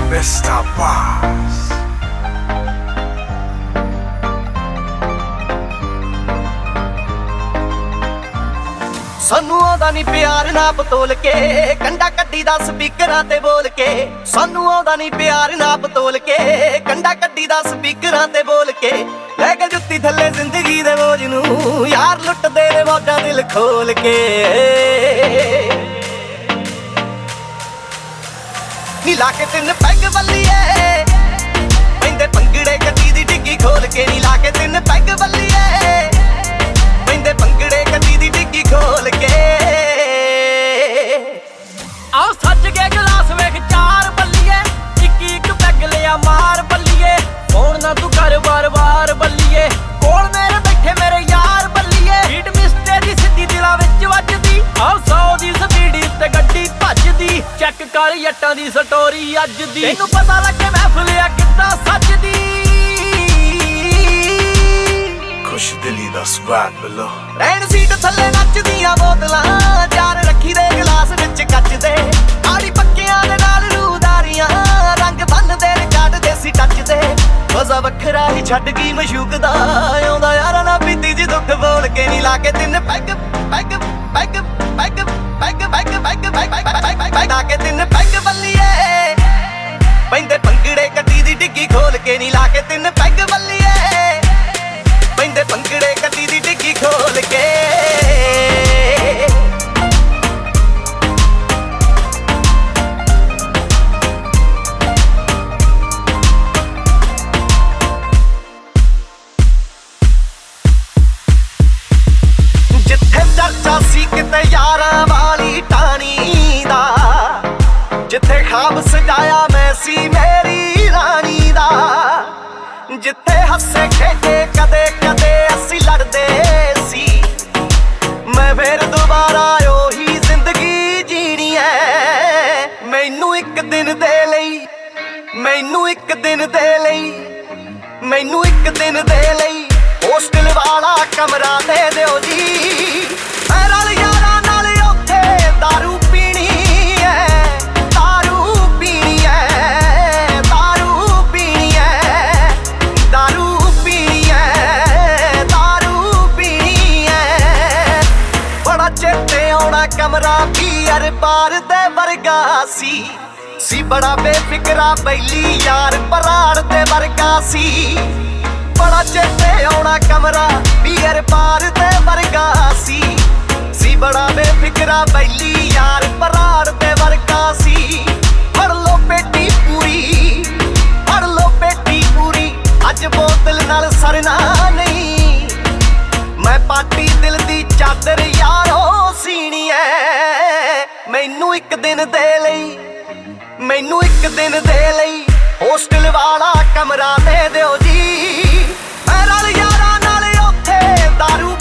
Mr. Boss. ਸਾਨੂੰ ਆਉਂਦਾ ਨੀ ਪਿਆਰ ਨਾ ਪਤੋਲ ਕੇ ਕੰਡਾ ਕੱਢੀ ਦਾ ਸਪੀਕਰਾਂ ਤੇ ਬੋਲ ਕੇ ਸਾਨੂੰ ਆਉਂਦਾ ਨੀ ਪਿਆਰ ਨਾ ਪਤੋਲ ਕੇ ਕੰਡਾ ਕੱਢੀ ਦਾ ਸਪੀਕਰਾਂ ਤੇ ਬੋਲ ਕੇ ਲੈ ਕੇ ਜੁੱਤੀ ਥੱਲੇ ਜ਼ਿੰਦਗੀ ਦੇ ਬੋਝ ਨੂੰ ਯਾਰ ਲੁੱਟਦੇ ਨੇ ਮੌਜਾਂ ਦਿਲ ਖੋਲ ਕੇ ਨੀ ਲਾ ਕੇ ਤਿੰਨ ਪੈਗ ਬੱਲੀਏ ਪੈਂਦੇ ਭੰਗੜੇ ਗੱਡੀ ਦੀ ਡਿੱਗੀ ਖੋਲ ਕੇ ਨੀ ਲਾ ਕੇ ਤਿੰਨ ਪੈਗ ਬੱਲੀਏ ਪੈਂਦੇ ਭੰਗੜੇ ਗੱਡੀ ਦੀ ਡਿੱਗੀ ਖੋਲ ਕੇ ਆਓ ਸੱਜ ਕੇ ਗਲਾਸ ਵੇਖ ਚਾਰ ਬੱਲੀਏ ਇੱਕ ਪੈਗ ਲਿਆ ਮਾਰ ਬੱਲੀਏ ਫੋਨ ਨਾ ਤੂੰ ਕਰ ਵਾਰ ਬੱਲੀਏ ਕੋਲ ਮੇਰੇ ਬੈਠੇ ਮੇਰੇ ਯਾਰ ਬੱਲੀਏ ਬੀਟ ਮਿਸਟੇ ਦੀ ਸਿੱਧੀ ਦਿਲਾਂ ਵਿੱਚ ਵੱਜਦੀ ਆਓ 100 ਦੀ ਸਪੀਡ ਉੱਤੇ ਗੱਡੀ ਭੱਜਦੀ ਚੈੱਕ ਕਰ ਜੱਟਾਂ ਦੀ ਸਟੋਰੀ ਅੱਜ ਦੀ ਤੈਨੂੰ ਪਤਾ ਲੱਗੇ ਮਹਿਫਲ ਆ ਕਿੱਦਾਂ ਸੱਜਦੀ ਖੁਸ਼ ਦਿਲੀ ਦਾ ਸਵਾਦ ਬਲੋ ਰੈਣ ਸੀਟ ਥੱਲੇ ਨੱਚਦੀਆਂ ਬੋਤਲਾਂ ਚਾਰ ਰੱਖੀ ਦੇ ਗਲਾਸ ਵਿੱਚ ਕੱਚ ਦੇ ਆੜੀ ਪੱਕਿਆਂ ਦੇ ਨਾਲ ਰੂਦਾਰੀਆਂ ਰੰਗ ਬੰਨਦੇ ਰਿਕਾਰਡ ਦੇਸੀ ਟੱਚ ਦੇ ਮਜ਼ਾ ਵੱਖਰਾ ਹੀ ਛੱਡ ਗਈ ਮਸ਼ੂਕ ਦਾ ਆਉਂਦਾ ਯਾਰਾਂ ਨਾਲ ਪੀਤੀ ਜੀ ਦੁੱਖ ਬੋਲ ਕੇ ਨੀ ਲਾ ਕੇ ਤਿੰਨ peg peg peg peg peg peg peg peg ਲਾ ਕੇ ਤਿੰਨ ਪੈਗ ਬੱਲੀਏ ਪੈਂਦੇ ਭੰਗੜੇ ਗੱਡੀ ਦੀ ਡਿੱਗੀ ਖੋਲ ਕੇ ਨੀ ਲਾ ਕੇ ਤਿੰਨ ਪੈਗ ਬੱਲੀਏ ਪੈਂਦੇ ਭੰਗੜੇ ਗੱਡੀ ਦੀ ਡਿੱਗੀ ਖੋਲ ਕੇ ਜਿੱਥੇ ਚਰਚਾ ਸੀ ਕਿਤੇ ਯਾਰਾਂ ਵਾਲੀ ਟਾਣੀ ਦਾ ਜਿੱਥੇ ਖਾਬ ਸਜਾਇਆ ਮੈਂ ਸੀ ਮੇਰੀ ਰਾਣੀ ਦਾ ਜਿੱਥੇ ਹੱਸੇ ਖੇਡੇ ਕਦੇ ਕਦੇ ਅਸੀਂ ਲੜਦੇ ਸੀ ਮੈਂ ਫੇਰ ਦੁਬਾਰਾ ਉਹੀ ਜ਼ਿੰਦਗੀ ਜੀਣੀ ਐ ਮੈਨੂੰ ਇੱਕ ਦਿਨ ਦੇ ਲਈ ਮੈਨੂੰ ਇੱਕ ਦਿਨ ਦੇ ਲਈ ਮੈਨੂੰ ਇੱਕ ਦਿਨ ਦੇ ਲਈ ਹੋਸਟਲ ਵਾਲਾ ਕਮਰਾ ਦੇ ਦਿਓ ਜੀ ਮੈਂ ਰਲ ਯਾਰਾਂ ਨਾਲ ਉੱਥੇ ਦਾਰੂ ਪੀਣੀ ਐ ਦਾਰੂ ਪੀਣੀ ਐ ਦਾਰੂ ਪੀਣੀ ਐ ਦਾਰੂ ਪੀਣੀ ਐ ਦਾਰੂ ਪੀਣੀ ਐ ਬੜਾ ਚੇਤੇ ਆਉਣਾ ਕਮਰਾ ਬੀਅਰ ਬਾਰ ਦੇ ਵਰਗਾ ਸੀ ਬੜਾ ਬੇਫਿਕਰਾ ਬੈਲੀ ਯਾਰ ਬਰਾੜ ਦੇ ਵਰਗਾ ਸੀ ਬੜਾ ਚੇਤੇ ਆਉਣਾ ਕਮਰਾ ਬੀਅਰ ਬਾਰ ਦੇ ਵਰਗਾ ਸੀ ਬੜਾ ਬੇਫਿਕਰਾ ਬੈਲੀ ਯਾਰ ਬਰਾੜ ਦੇ ਵਰਗਾ ਸੀ ਫੜ ਲੋ ਪੇਟੀ ਪੂਰੀ ਅੱਜ ਬੋਤਲ ਨਾਲ ਸਰਨਾ ਨਹੀਂ ਮੈਂ ਪਾਟੀ ਦਿਲ ਦੀ ਚਾਦਰ ਯਾਰੋ ਸੀਣੀ ਐ ਮੈਨੂੰ ਇੱਕ ਦਿਨ ਦੇ ਲਈ ਮੈਨੂੰ ਇੱਕ ਦਿਨ ਦੇ ਲਈ ਹੋਸਟਲ ਵਾਲਾ ਕਮਰਾ ਦੇ ਦਿਓ ਜੀ ਮੈਂ ਰਲ ਯਾਰਾਂ ਨਾਲ ਉੱਥੇ ਦਾਰੂ